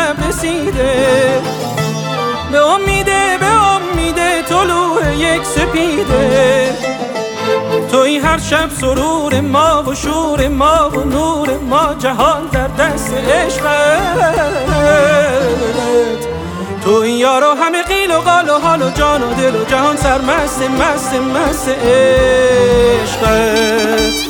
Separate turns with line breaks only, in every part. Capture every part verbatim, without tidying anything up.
شب رسیده، به امیده به امیده طلوع یک سپیده. توی هر شب سرور ما و شور ما و نور ما، جهان در دست عشقت. توی یارو همه قیل و قال و حال و جان و دل و جهان سرمست مست مست عشقت.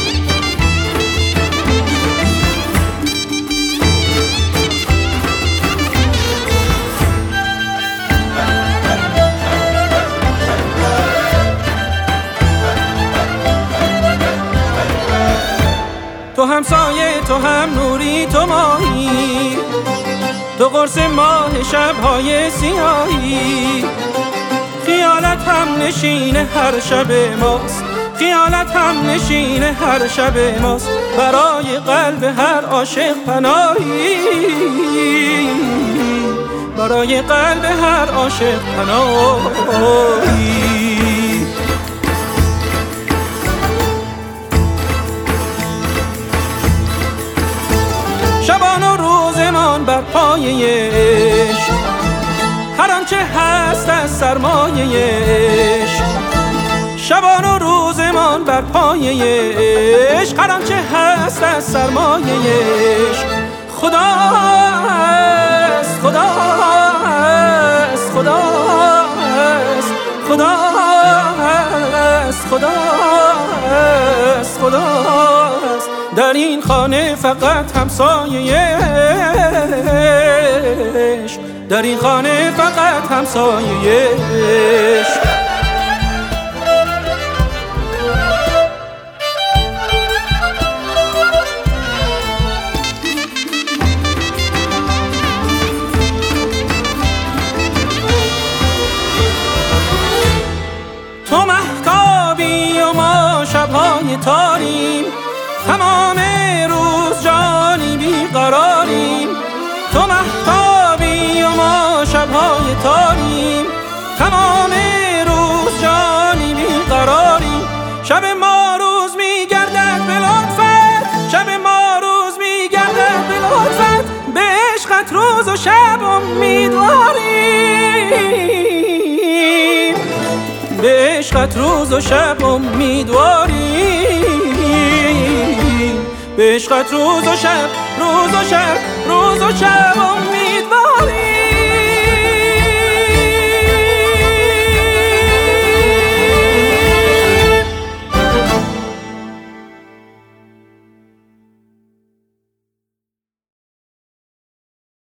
تو هم سایه تو هم نوری تو ماهی، تو قرص ماه شب‌های سیاهی. خیالت هم نشین هر شب ماست، خیالت هم نشین هر شب ماست. برای قلب هر عاشق پناهی، برای قلب هر عاشق پناهی. شبان و روزمان بر پایه عشق، هر آنچه هست از سرمایه عشق. شبان و روزمان بر پایه عشق، هر آنچه هست از سرمایه عشق. خدا است، خدا است، خدا است، خدا است، خدا است، خدا است. در این خانه فقط همسایه عشق، در این خانه فقط همسایه عشق. تو مهتابی و ما شب‌های تاریم، تمام روز جانی بیقراریم. تو مهتابی و ما شب‌های تاریم، تمام روز جانی بیقراریم. شب ما روز میگردد به لطفت، شب ما روز میگردد به لطفت. به عشقت روز و شب امیدواریم، به عشقت روز و شب امیدواریم. به عشقت روز و شب، روز و شب، روز و شب امیدواریم.